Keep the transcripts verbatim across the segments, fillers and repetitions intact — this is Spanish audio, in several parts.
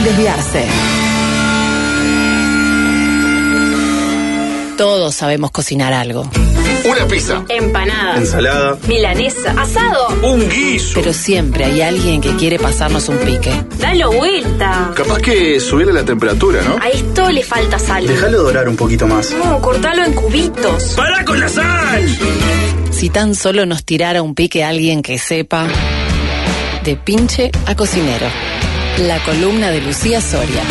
sin desviarse. Todos sabemos cocinar algo. Una pizza. Empanada. Ensalada. Milanesa. Asado. Un guiso. Pero siempre hay alguien que quiere pasarnos un pique. Dalo vuelta. Capaz que subirle la temperatura, ¿no? A esto le falta sal. Déjalo dorar un poquito más. No, cortalo en cubitos. ¡Para con la sal! Si tan solo nos tirara un pique alguien que sepa. De pinche a cocinero. La columna de Lucía Soria.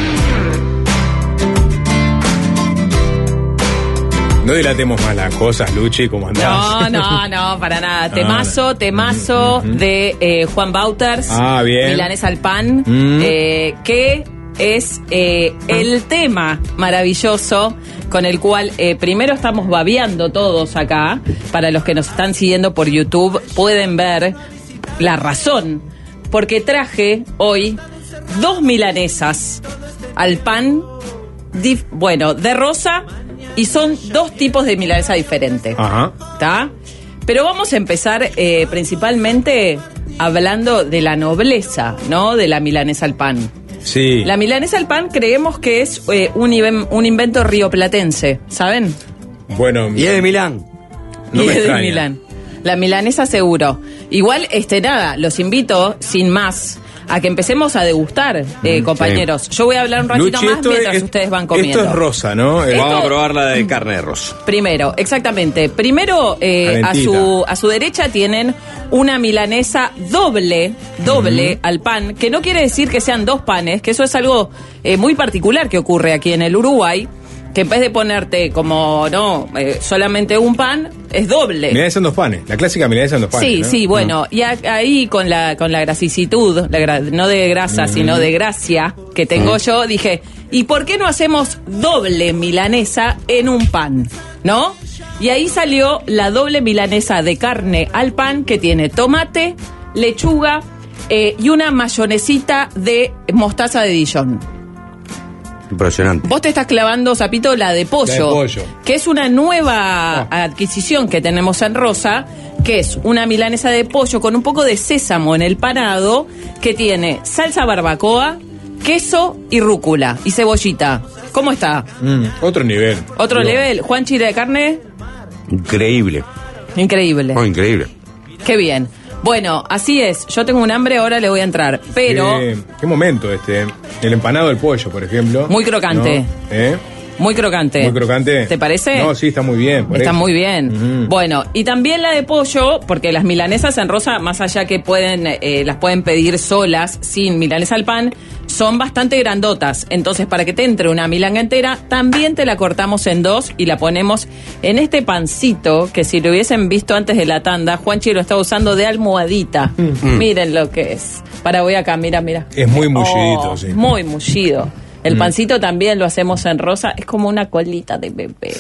No dilatemos más las cosas, Luchi, como andás. No, no, no, para nada. Temazo, temazo Mm-hmm. de eh, Juan Bauters. Ah, bien. Milanesa al pan. Mm. eh, que es eh, el tema maravilloso con el cual eh, primero estamos babeando todos acá. Para los que nos están siguiendo por YouTube, pueden ver la razón. Porque traje hoy dos milanesas al pan, dif- bueno, de rosa. Y son dos tipos de milanesa diferentes. Ajá. ¿Está? Pero vamos a empezar eh, principalmente hablando de la nobleza, ¿no? De la milanesa al pan. Sí. La milanesa al pan creemos que es eh, un, inven- un invento rioplatense, ¿saben? Bueno, Y es de Milán. no y me es de extraña. Milán. La milanesa seguro. Igual, este nada, los invito, sin más, a que empecemos a degustar, eh, compañeros. Yo voy a hablar un ratito Luchi, más esto mientras es- ustedes van comiendo. Esto es rosa, ¿no? Eh, Esto- Vamos a probar la de carne de rosa. Primero, exactamente. Primero, eh, a Calentita. su a su derecha tienen una milanesa doble, doble al pan, que no quiere decir que sean dos panes, que eso es algo eh, muy particular que ocurre aquí en el Uruguay, que en vez de ponerte como, no, eh, solamente un pan, es doble. Milanesa en dos panes. La clásica milanesa en dos panes. Sí, ¿no? sí, bueno, y a- ahí con la con la grasicitud, la gra- no de grasa, sino de gracia que tengo yo, dije, ¿y por qué no hacemos doble milanesa en un pan? ¿No? Y ahí salió la doble milanesa de carne al pan que tiene tomate, lechuga eh, y una mayonesita de mostaza de Dijon. Impresionante. Vos te estás clavando, Zapito, la de pollo, La de pollo. que es una nueva Ah. adquisición que tenemos en Rosa, que es una milanesa de pollo con un poco de sésamo en el panado, que tiene salsa barbacoa, queso y rúcula y cebollita. ¿Cómo está? Mm, otro nivel. ¿Otro Digo, nivel? ¿Juan Chile de carne? Increíble. Increíble. Oh, increíble. Qué bien. Bueno, así es. Yo tengo un hambre, ahora le voy a entrar. Pero... Qué, qué momento este. El empanado del pollo, por ejemplo. Muy crocante. ¿No? ¿Eh? Muy crocante. Muy crocante. ¿Te parece? No, sí, está muy bien. por Está eso. muy bien. Ujú. Bueno, y también la de pollo, porque las milanesas en rosa, más allá que pueden eh, las pueden pedir solas, sin milanesa al pan, son bastante grandotas. Entonces, para que te entre una milanga entera, también te la cortamos en dos y la ponemos en este pancito, que si lo hubiesen visto antes de la tanda, Juanchi lo está usando de almohadita. Miren lo que es. Para, voy acá, mira, mira. Es muy mullidito, Oh, sí. Muy mullido. El pancito también lo hacemos en rosa, es como una colita de bebé.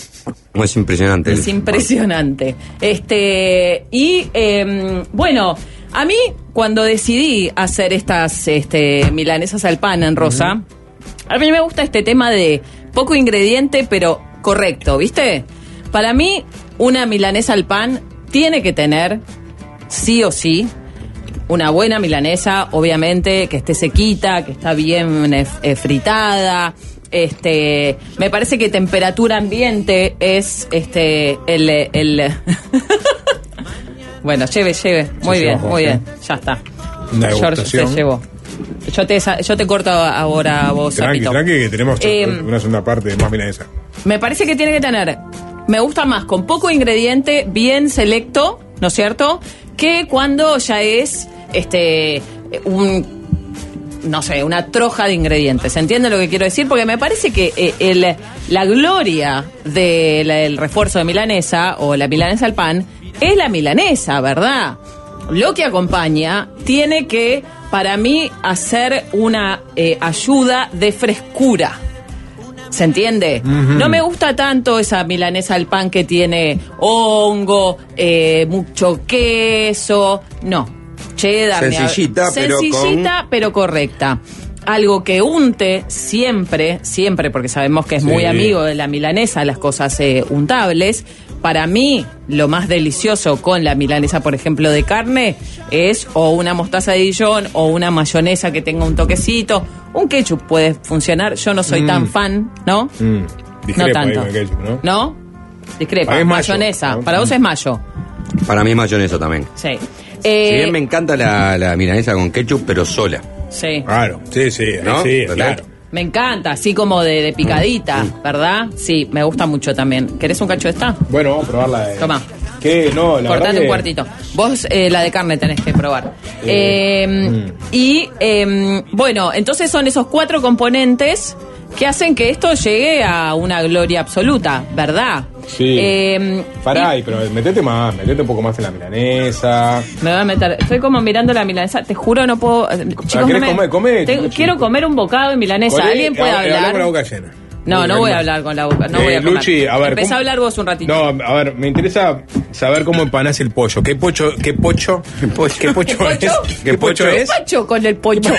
Es impresionante. Es impresionante. Este, y eh, bueno, a mí cuando decidí hacer estas este, milanesas al pan en rosa, a mí me gusta este tema de poco ingrediente, pero correcto, ¿viste? Para mí, una milanesa al pan tiene que tener, sí o sí, una buena milanesa, obviamente, que esté sequita, que está bien eh, eh, fritada. Este, me parece que temperatura ambiente es este el el bueno, lleve, lleve. Muy Se bien, llevó, muy Jorge. bien. Ya está. Una George degustación. se llevó. Yo te sa- yo te corto ahora a vos, Tranqui, Zapito. tranqui, que tenemos Eh, una segunda parte de más milanesa. Me parece que tiene que tener, me gusta más con poco ingrediente, bien selecto, ¿no es cierto? Que cuando ya es este un, no sé, una troja de ingredientes. ¿Se entiende lo que quiero decir? Porque me parece que eh, el, la gloria del refuerzo de milanesa o la milanesa al pan es la milanesa, ¿verdad? Lo que acompaña tiene que, para mí, hacer una eh, ayuda de frescura. ¿Se entiende? Uh-huh. No me gusta tanto esa milanesa al pan que tiene hongo, eh, mucho queso. No. Cheddar. Sencillita, me... pero Sencillita, con... pero correcta. Algo que unte siempre, siempre, porque sabemos que es Sí. muy amigo de la milanesa, las cosas eh, untables, para mí, lo más delicioso con la milanesa, por ejemplo, de carne, es o una mostaza de Dijon o una mayonesa que tenga un toquecito. Un ketchup puede funcionar. Yo no soy Mm. tan fan, ¿no? Mm. Discrepo No tanto. ahí con el ketchup, ¿no? ¿No? Discrepa. Para mí es mayo, Mayonesa. ¿no? Para vos es mayo. Para mí es mayonesa también. Sí. Si Eh, bien me encanta la, la milanesa con ketchup, pero sola. sí. Claro, sí, sí, ¿No? sí, ¿Verdad? claro. Me encanta, así como de, de picadita, ¿verdad? Sí, me gusta mucho también. ¿Querés un cacho de esta? Bueno, vamos a probarla. De... Toma. ¿Qué? No, la verdad Cortate que... un cuartito. Vos eh, la de carne tenés que probar. Eh, mm. Y eh, bueno, entonces son esos cuatro componentes que hacen que esto llegue a una gloria absoluta, ¿verdad? Sí. Eh, Pará, y- y, pero metete más, metete un poco más en la milanesa. Me voy a meter. Estoy como mirando la milanesa. Te juro, no puedo. eh, Chicos, no ¿querés me- comer? Come, Tengo- Luchi. quiero comer un bocado de milanesa. Colé, ¿Alguien puede hab- habla hablar? con la boca llena. No, no voy a Más. hablar con la boca. No Eh, voy a comer. Luchi, a ver, Empezá ¿cómo- a hablar vos un ratito. No, a ver, me interesa saber cómo empanás el pollo. ¿Qué pocho, qué pocho, qué pocho, ¿Qué pocho ¿Qué es? pocho? ¿Qué pocho es? Pacho con el pocho.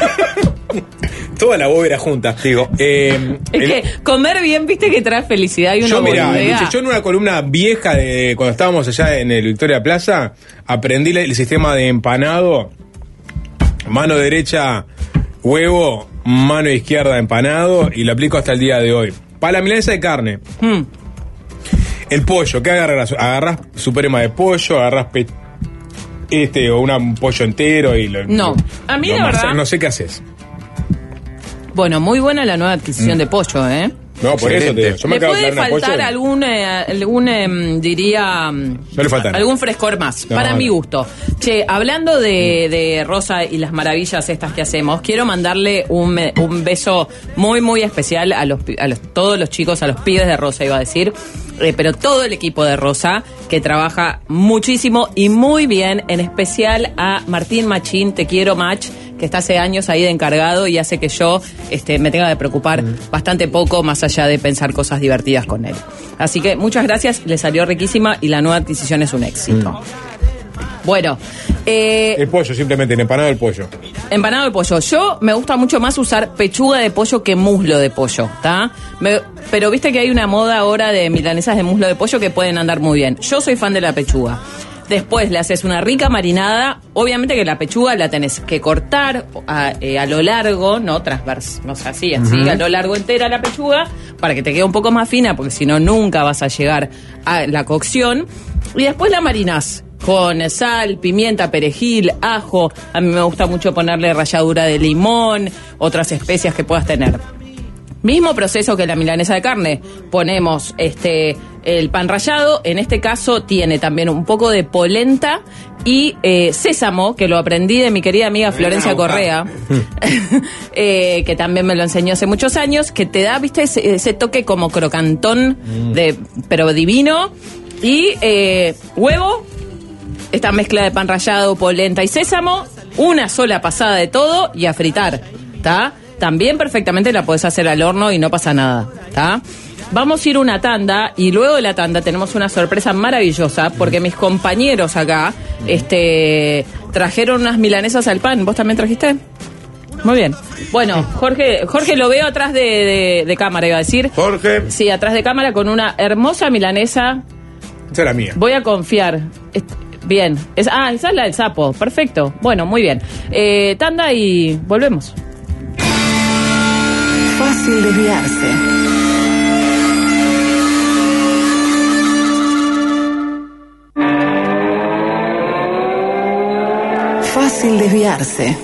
Toda la bóveda junta. Digo, eh, Es el- que comer bien, viste que trae felicidad y uno yo, mira, boludea. Luchi, yo en una columna vieja de cuando estábamos allá en el Victoria Plaza, aprendí el sistema de empanado, mano derecha huevo, mano izquierda empanado, y lo aplico hasta el día de hoy. Para la milanesa de carne, Hmm. el pollo, ¿qué agarras? Agarrás suprema de pollo, agarrás pe- este o una- un pollo entero y lo, No, a mí lo la amasás, verdad- no sé qué haces. Bueno, muy buena la nueva adquisición de pollo, ¿eh? No, por eso te digo. Yo me Le acabo de puede clavar una faltar pollo. algún, eh, algún em, diría, em, No le falta nada. algún frescor más, No, para no. mi gusto. Che, hablando de, de Rosa y las maravillas estas que hacemos, quiero mandarle un, me- un beso muy, muy especial a los, pi- a los todos los chicos, a los pibes de Rosa, iba a decir, eh, pero todo el equipo de Rosa, que trabaja muchísimo y muy bien, en especial a Martín Machín, te quiero, Mach, que está hace años ahí de encargado y hace que yo este, me tenga de preocupar bastante poco, más allá de pensar cosas divertidas con él. Así que muchas gracias, le salió riquísima y la nueva adquisición es un éxito. Bueno, eh, El pollo, simplemente, el empanado del pollo. empanado de pollo. Yo me gusta mucho más usar pechuga de pollo que muslo de pollo, ¿está? Me- pero viste que hay una moda ahora de milanesas de muslo de pollo que pueden andar muy bien. Yo soy fan de la pechuga. Después le haces una rica marinada. Obviamente que la pechuga la tenés que cortar a, eh, a lo largo, no transvers, no sé, así, así, a lo largo entera la pechuga, para que te quede un poco más fina, porque si no, nunca vas a llegar a la cocción. Y después la marinás con sal, pimienta, perejil, ajo. A mí me gusta mucho ponerle ralladura de limón, otras especias que puedas tener. Mismo proceso que la milanesa de carne. Ponemos este el pan rallado. En este caso tiene también un poco de polenta y eh, sésamo, que lo aprendí de mi querida amiga Florencia Correa, eh, que también me lo enseñó hace muchos años, que te da, viste, ese, ese toque como crocantón, de, pero divino. Y eh, huevo, esta mezcla de pan rallado, polenta y sésamo, una sola pasada de todo y a fritar, ¿está? También perfectamente la podés hacer al horno y no pasa nada, ¿está? Vamos a ir una tanda y luego de la tanda tenemos una sorpresa maravillosa porque mis compañeros acá este, trajeron unas milanesas al pan. ¿Vos también trajiste? Muy bien. Bueno, Jorge, Jorge lo veo atrás de, de, de cámara, iba a decir. Jorge. Sí, atrás de cámara con una hermosa milanesa. Esa es la mía. Voy a confiar. Est- Bien. Es, ah, esa es la del sapo. Perfecto. Bueno, muy bien. Eh, tanda y volvemos. Fácil desviarse. Fácil desviarse.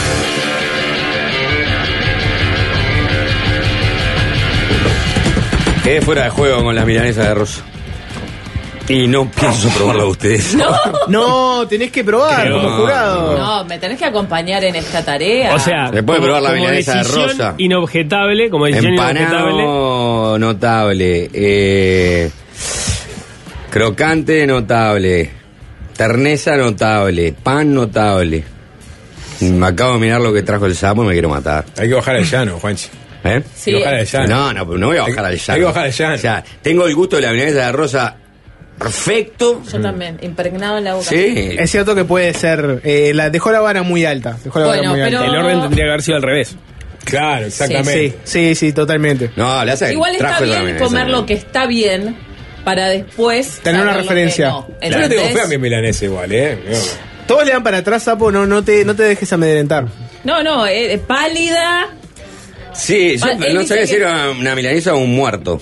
Quedé fuera de juego con las milanesas de Rosa. Y no pienso probarla a ustedes. No, No, tenés que probar Creo- como jurado. no, me tenés que acompañar en esta tarea. O sea, Se puede como- probar la como milanesa de decisión Rosa. Inobjetable, como decisión inobjetable. Empanado notable. Eh, crocante notable. Terneza notable. Pan notable. Me acabo de mirar lo que trajo el sapo y me quiero matar. Hay que bajar al llano, Juanchi. ¿Eh? Sí, Hay que bajar al llano. No, no, pero no voy a bajar Hay- al llano. hay que bajar al llano. O sea, tengo el gusto de la milanesa de Rosa perfecto. Yo también, impregnado en la boca. Sí. Es cierto que puede ser. Eh, la, dejó la vara muy alta. Dejó la Bueno, vara muy pero- alta. El orden tendría que haber sido al revés. Claro, exactamente. Sí, sí, sí, totalmente. No, le hace Igual está trajo esa bien milanesa, comer ¿no? lo que está bien para después Tener una saber lo referencia. que no. Yo no tengo ¿Entendés? fe a mi milanesa igual, ¿eh? Todos le dan para atrás, Sapo, no, no, te, no te dejes amedrentar. No, no, eh, pálida. Sí, yo Va, él no dice sabía que- si era una milanesa o un muerto.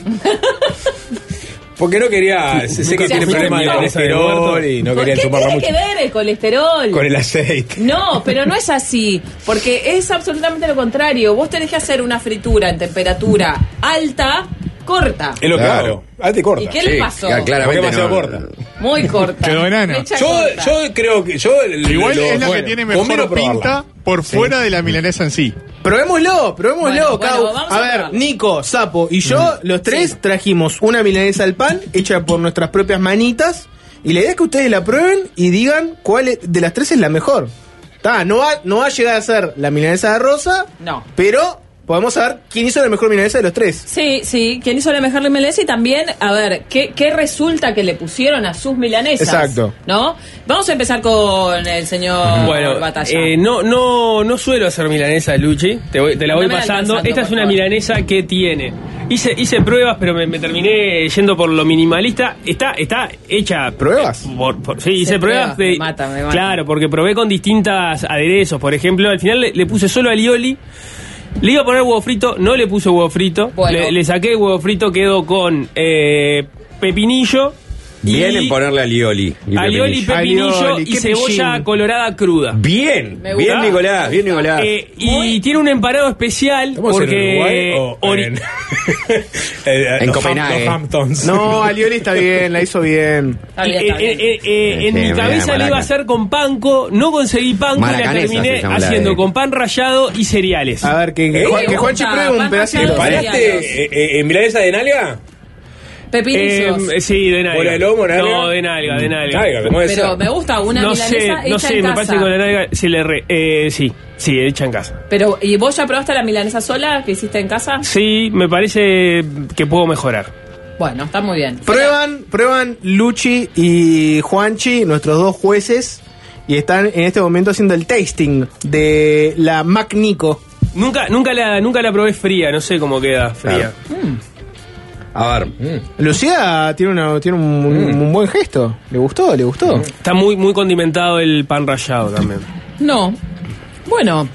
Porque no quería, sé, sé que se tiene afirma. problemas de colesterol y no ¿Por quería qué chuparla tiene mucho. que ver el colesterol? Con el aceite. No, pero no es así, porque es absolutamente lo contrario. Vos tenés que hacer una fritura en temperatura alta, corta. Es lo que Claro. hago. Alta y corta. ¿Y qué le pasó? ya, claramente Porque demasiado no. corta. Muy corta. Quedó enano. Fecha Yo, corta. yo creo que yo Igual lo- es la bueno, que tiene conviene mejor probarla. pinta por fuera de la milanesa en sí. Probémoslo, probémoslo. Bueno, cada bueno, uno. vamos a a ver, probarlo. Nico, Sapo y yo, los tres, Sí. trajimos una milanesa al pan hecha por nuestras propias manitas. Y la idea es que ustedes la prueben y digan cuál es- de las tres es la mejor. Ta, no, va, no va a llegar a ser la milanesa de Rosa, No. pero podemos saber quién hizo la mejor milanesa de los tres. Sí, sí, ¿quién hizo la mejor milanesa? Y también, a ver, ¿qué, qué resulta que le pusieron a sus milanesas? Exacto. ¿No? Vamos a empezar con el señor Bueno, Batalla. eh, no, no, no suelo hacer milanesa, Luchi. Te, voy- te la voy Andame pasando. alcanzando, Esta es por una favor. milanesa que tiene. Hice, hice pruebas, pero me, me terminé yendo por lo minimalista. Está, está hecha. ¿Pruebas? por- por- sí, hice Hice pruebas. pruebas, de- me mata, me mata. Claro, porque probé con distintas aderezos. Por ejemplo, al final le, le puse solo alioli. Le iba a poner huevo frito, no le puse huevo frito. Bueno. Le, le saqué el huevo frito, quedó con eh, pepinillo. Bien y- en ponerle alioli. y alioli, pepinillo. pepinillo Alioli, y qué cebolla pillín. colorada cruda. Bien, Me bien gusta. Nicolás, bien Nicolás. Eh, y tiene un empanado especial ¿Estamos porque en Uruguay o ori- en, eh, En los Copenhague. Ham- los Hamptons? No, Alioli está bien, la hizo bien. Está bien, eh, está bien. eh, eh, eh, en Sí, mi mira, cabeza le iba maraca. a hacer con panko, no conseguí panko y la Maracanesa terminé se llama la haciendo de- con pan rallado y cereales. A ver, que, que, ¿Eh? Juan- que Me Juanchi gusta, pruebe un pan pedacito. rallado. ¿Paraste eh, eh, en milanesa de nalga? Pepinillos. Eh, sí, de nalga. ¿Bola de lomo, nalga? No, de nalga, de nalga. Nalga, ¿cómo es Pero eso? me gusta una no milanesa sé, hecha no sé, en me casa. parece que con la nalga se le re... Eh, sí, sí, hecha en casa. Pero, ¿y vos ya probaste la milanesa sola que hiciste en casa? Sí, me parece que puedo mejorar. Bueno, está muy bien. Prueban, prueban Luchi y Juanchi, nuestros dos jueces, y están en este momento haciendo el tasting de la Mac Nico. Nunca, nunca la, nunca la probé fría, no sé cómo queda fría. A ver, Lucía tiene, una, tiene un, un- un buen gesto. ¿Le gustó? ¿Le gustó? Está muy, muy condimentado el pan rallado también. No. Bueno,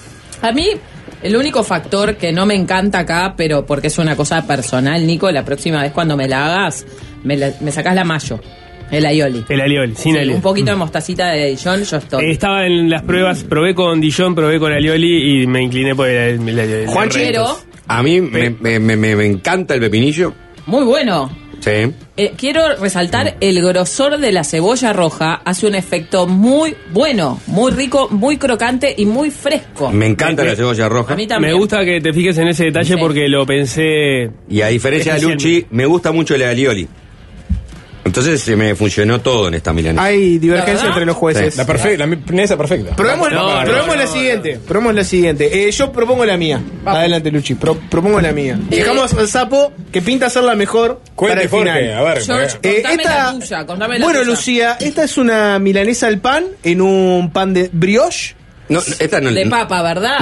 a mí el único factor que no me encanta acá, pero porque es una cosa personal, Nico, la próxima vez cuando me la hagas, me, la- me sacás la mayo, el aioli. El alioli, sin Sí, alioli. un poquito de mostacita de Dijon, yo estoy. Eh, estaba en las pruebas, probé con Dijon, probé con alioli y me incliné por el, el alioli. Juanchi. Pero, a mí me, me, me, me- me encanta el pepinillo. muy bueno. Sí. Eh, quiero resaltar el grosor de la cebolla roja, hace un efecto muy bueno, muy rico, muy crocante y muy fresco. Me encanta la cebolla roja. A mí también. Me gusta que te fijes en ese detalle Sí. porque lo pensé. Y a diferencia de Luchi, Especialmente. me gusta mucho el alioli. Entonces se me funcionó todo en esta milanesa. Hay divergencia ¿La verdad? entre los jueces. Sí. La perfecta, la milanesa perfecta. Probemos, No, no, probemos no, la no, siguiente. Probemos la siguiente. Eh, yo propongo la mía. Adelante, Luchi. Pro- propongo la mía. Eh, Dejamos al Sapo que pinta ser la mejor para Cuente, el Jorge, final. a ver. George, a ver. Eh, contame esta- la tuya, contame la bueno, tuya. Lucía, esta es una milanesa al pan en un pan de brioche. No, esta no, De papa, ¿verdad?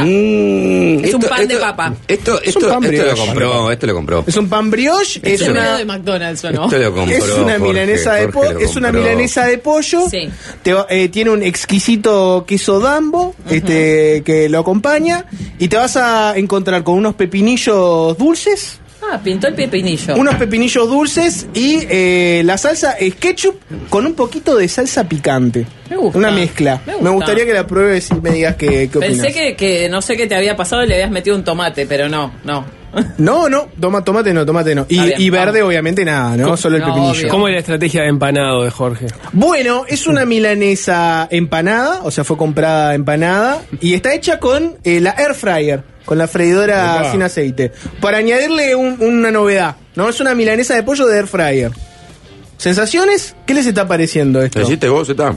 Mm, Es un esto- pan de esto- papa. Esto, Es esto, un pan esto lo brioche. compró, esto lo compró. Es un pan brioche, es Es una una de McDonald's, ¿o no? Esto lo compró. es una Jorge, milanesa de po- Jorge lo es una compró. milanesa de pollo. Sí. Te va- eh, tiene un exquisito queso Dambo, este que lo acompaña y te vas a encontrar con unos pepinillos dulces. Ah, pintó el pepinillo. Unos pepinillos dulces y eh, la salsa es ketchup con un poquito de salsa picante. Me gusta. Una mezcla. Me Me, gusta. gustaría que la pruebes y me digas qué, qué opinas. Pensé que, que no sé qué te había pasado y le habías metido un tomate, pero no, no. No, no, toma, tomate no, tomate no. Y, Está bien, y verde vamos. obviamente nada, ¿no? Solo el No, pepinillo. obvio. ¿Cómo es la estrategia de empanado de Jorge? Bueno, es una milanesa empanada, o sea, fue comprada empanada y está hecha con eh, la air fryer, con la freidora Epa. sin aceite. Para añadirle un- una novedad, ¿no? Es una milanesa de pollo de air fryer. ¿Sensaciones? ¿Qué les está pareciendo esto? ¿Lo hiciste vos, está?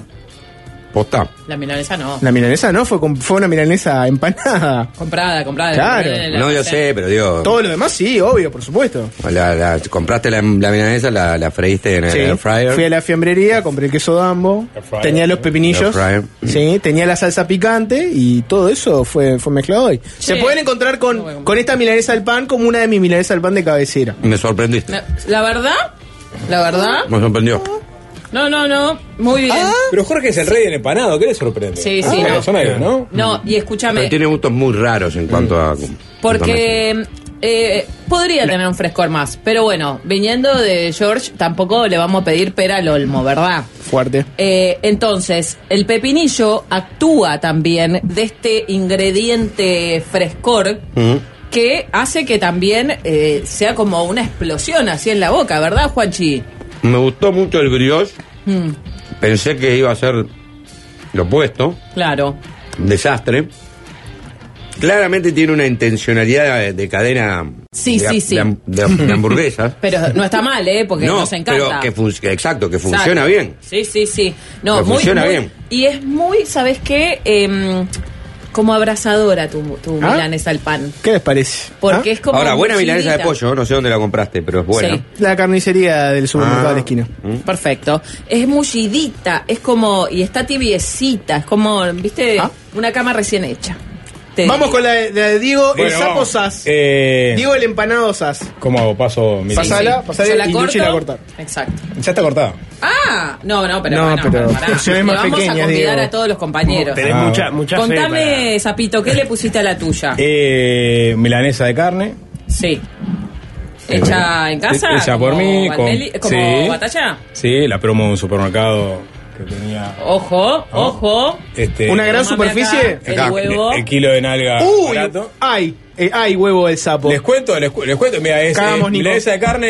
Posta. La milanesa no. La milanesa no, fue, com- fue una milanesa empanada. Comprada, comprada. Claro. En el No, yo almacén. sé, pero digo. Todo lo demás sí, obvio, por supuesto. La, la- compraste la, la milanesa, la, la freíste en el Sí. air fryer. Fui a la fiambrería, compré el queso Dambo, Air fryer. tenía los pepinillos, Air fryer. sí, tenía la salsa picante y todo eso fue, fue mezclado hoy. Se pueden encontrar No voy a con, comprar. con esta milanesa al pan como una de mis milanesas al pan de cabecera. Me sorprendiste. La, la verdad, La verdad. Me sorprendió. No, no, no. Muy bien. Pero Jorge es el rey del empanado, ¿qué le sorprende? Sí, sí, Ah, no. son algo, ¿no? No, y escúchame. Pero tiene gustos muy raros en cuanto a... Porque eh, podría tener un frescor más. Pero bueno, viniendo de George, tampoco le vamos a pedir pera al olmo, ¿verdad? Fuerte. Eh, entonces, el pepinillo actúa también de este ingrediente frescor Mm. que hace que también eh, sea como una explosión así en la boca, ¿verdad, Juanchi? Me gustó mucho el brioche. Mm, Pensé que iba a ser lo opuesto. claro. Un desastre. Claramente tiene una intencionalidad de, de cadena Sí, de, sí, sí. de ham- de ham- de hamburguesas. Pero no está mal, ¿eh? Porque no, nos encanta. pero que fun- que exacto, que funciona Exacto. bien. Sí, sí, sí. No, Pero muy, funciona muy- bien. Y es muy, ¿sabes qué? Em, como abrazadora tu, tu ¿Ah? milanesa al pan. ¿Qué les parece? Porque ¿Ah? es como. Ahora, buena milanesa de mullidita. pollo, no sé dónde la compraste, pero es buena. Sí. La carnicería del supermercado Ah. de la esquina. ¿Mm? Perfecto. Es mullidita, es como. Y está tibiecita, es como, ¿viste? ¿Ah? Una cama recién hecha. Te Vamos digo. con la de, la de Diego, el Bueno, sapo vamos. sas. Eh, Diego el empanado sas. ¿Cómo hago? Paso mi... Pasala, Sí. pasala Yo la y Luchi la corto. corta. Exacto. Ya está cortada. Ah, no, no, pero No, bueno, pero pará. porciones Le más vamos pequeñas, a convidar Diego. a todos los compañeros. Tenés Ah, mucha, mucha fe Contame, para- Zapito, ¿qué le pusiste a la tuya? Eh, milanesa de carne. Sí. ¿Hecha en casa? Hecha por ¿Como mí. con- Valmeli- ¿Como sí. batalla? Sí, la promo de un supermercado que tenía... Ojo, ojo. Este, Una gran Tómame superficie. acá el Acá, huevo. El kilo de nalga Uy, barato. ay, eh, ay, huevo del sapo. Les cuento, les, cu- les cuento, mira, es Cagamos, eh, Nico. milanesa de carne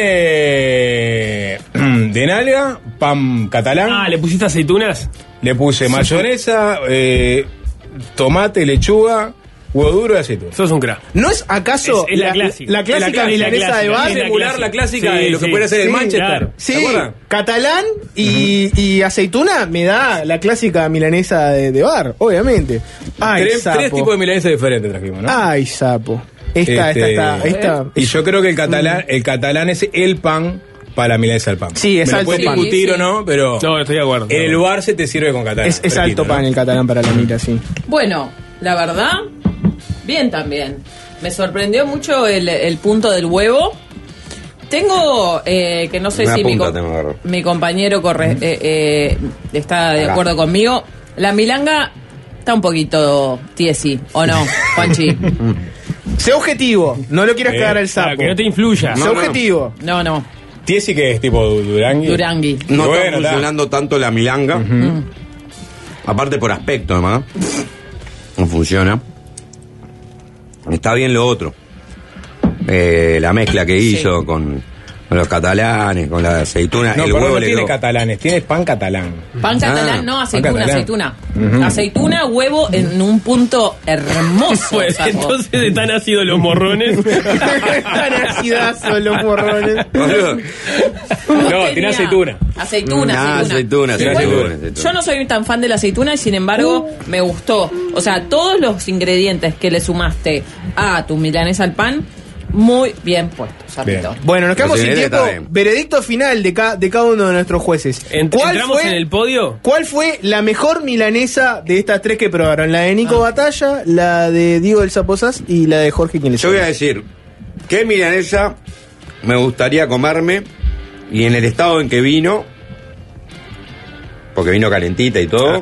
de nalga, pan catalán. Ah, ¿le pusiste aceitunas? Le puse mayonesa, eh, tomate, lechuga, huevo duro y aceituna. Sos un crack. ¿No es acaso Es- es la clásica. la Es la clásica clásica, milanesa la de clásica. bar? Es la Emular la clásica Sí, de lo que sí. puede hacer el Sí, Manchester. claro. Sí, ¿Se acuerdan? catalán y, y aceituna me da la clásica milanesa de, de bar, obviamente. Ay, Tres, sapo. tres tipos de milanesa diferentes trajimos, ¿no? Ay, sapo. Esta, Este, esta, esta, esta. Y yo creo que el catalán, el catalán es el pan para la milanesa del pan. Sí, es Me lo alto puedes pan. discutir Sí, o no, pero No, estoy de acuerdo. en el bar se te sirve con catalán. Es, es fresquito, alto pan ¿no? el catalán para la mira, sí. Bueno, la verdad, bien también. Me sorprendió mucho el, el punto del huevo. Tengo, eh, que no sé Una si mi, punta com- tengo que agarrar. mi compañero corre, eh, eh, está de Acá. acuerdo conmigo. La milanga está un poquito tiesi, ¿o no, Juanchi? Sé objetivo, no lo quieras Eh, cagar al Para sapo. que no te influya. Sé No, no. objetivo. No, no, Tiesi que es tipo Durangui. Durangui. No Bueno, está está. funcionando tanto la milanga. Aparte por aspecto, además. No funciona. Está bien lo otro. Eh, la mezcla que Sí. hizo con, con los catalanes, con la aceituna. No, el perdón, huevo no le tiene quedó- catalanes, tiene pan catalán. Pan catalán, Ah, no, pan aceituna, catalán. aceituna. Ujú. Aceituna, huevo en un punto hermoso. Pues sapo. entonces están ácidos los morrones. Tan acidazos los morrones. Boludo. No, tenía- tiene aceituna. Aceituna, Ah, aceituna. aceituna, sí, Igual, aceituna, aceituna. Yo no soy tan fan de la aceituna y sin embargo me gustó. O sea, todos los ingredientes que le sumaste a tu milanesa al pan, muy bien puestos, Sapito. Bien. Bueno, nos quedamos Pero sin si tiempo. está bien. Veredicto final de, ca- de cada uno de nuestros jueces. Ent- ¿Cuál ¿Entramos fue, en el podio? ¿Cuál fue la mejor milanesa de estas tres que probaron? La de Nico Ah. Batalla, la de Diego del Saposas y la de Jorge Quien Yo voy a decir, ¿qué milanesa me gustaría comerme? Y en el estado en que vino, porque vino calentita y todo,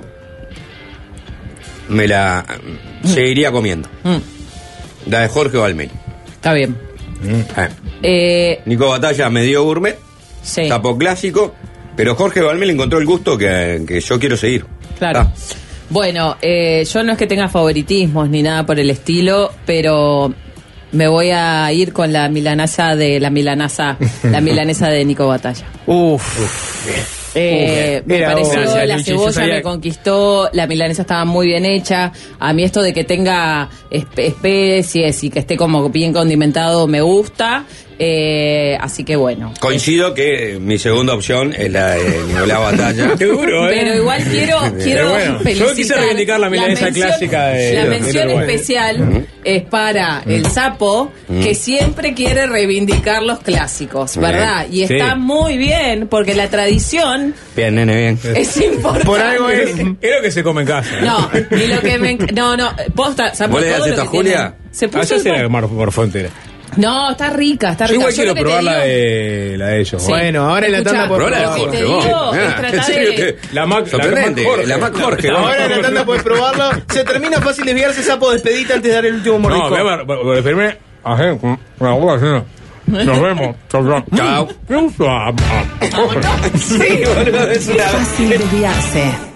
me la seguiría comiendo. Mm, La de Jorge Valmeli. está bien. Eh. Eh, Nico Batalla me dio gourmet, sí, sapo clásico, pero Jorge Valmeli encontró el gusto que, que yo quiero seguir. claro. Ah. Bueno, eh, yo no es que tenga favoritismos ni nada por el estilo, pero me voy a ir con la milanesa de la milanesa, la milanesa de Nico Batalla. Uf. Eh, me Era pareció, obvio. Gracias, la Luchi, yo cebolla sabía- me conquistó, la milanesa estaba muy bien hecha. A mí esto de que tenga espe- especies y que esté como bien condimentado me gusta. Eh, así que bueno. Coincido que mi segunda opción es la de Nicolás Batalla. Qué duro, ¿eh? Pero igual quiero, quiero bueno, yo felicitar. quise reivindicar la milanesa mención- clásica de- La de mención Uruguay. especial es para el sapo, que siempre quiere reivindicar los clásicos, ¿verdad? Y Sí. está muy bien, porque la tradición Bien, nene, bien. es importante. Por algo es. Es lo que se come en casa. No, y lo que me... enc- No, no, posta, sapo, ¿Vos le das todo lo esto a que Julia? tiene- Se Ah, puso yo sé igual. la Mar- Morfón era. No, está rica, está Yo rica. igual Yo quiero lo que te probar la digo- de, la de ellos. Sí. Bueno, ahora en la Escuchá, tanda por Probá la de lo que Jorge, te vos. digo Mirá, es tratar en serio de- que- La Mac, la Sorprendente, Mac Jorge. la Mac Jorge, vamos. Ahora en la tanda puedes probarlo. Se termina fácil desviarse, sapo, despedite antes de dar el último No, mordisco. voy a ver, por el primer. Ajá, con la boca llena. Nos vemos. Chau, chau. Chao. Me gusta. Sí, boludo, es una... Fácil desviarse.